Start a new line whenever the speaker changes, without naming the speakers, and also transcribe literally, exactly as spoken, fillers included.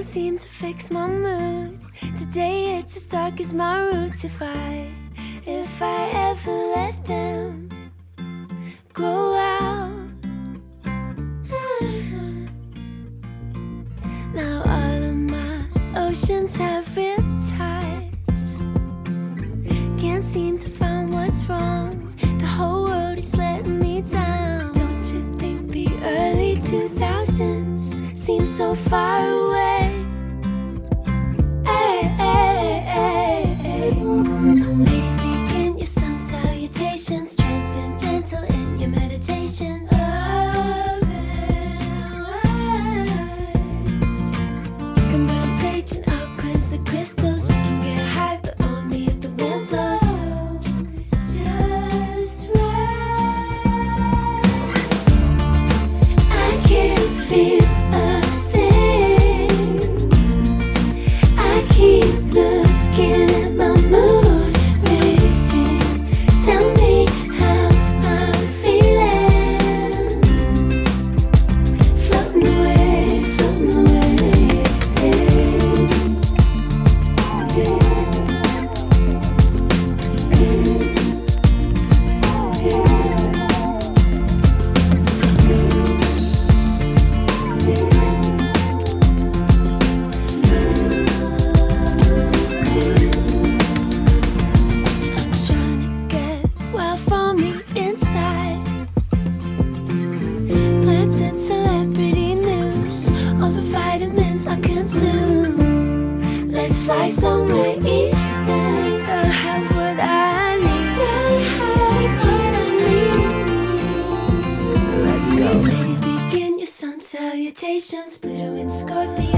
seem to fix my mood. Today it's as dark as my roots. If I, if I ever let them grow out. Now all of my oceans have riptides. Can't seem to find what's wrong. The whole world is letting me down. Don't you think the early two thousands seem so far away? Hey, hey, hey, hey. Ladies, begin your sun salutations, transcendental in your meditations. You can burn sage and I'll cleanse the crystals. We can get high, but only if the wind blows. Just right. I can't feel a thing. I keep looking at my mood ring. Tell me how I'm feeling. Floating away, floating away. I'm trying to get well from the inside. Planted celebrity news, all the vitamins I consume. Let's fly somewhere eastern. I'll have what I need. I'll have what I need. Let's go. Ladies, begin your sun salutations. Pluto in Scorpio.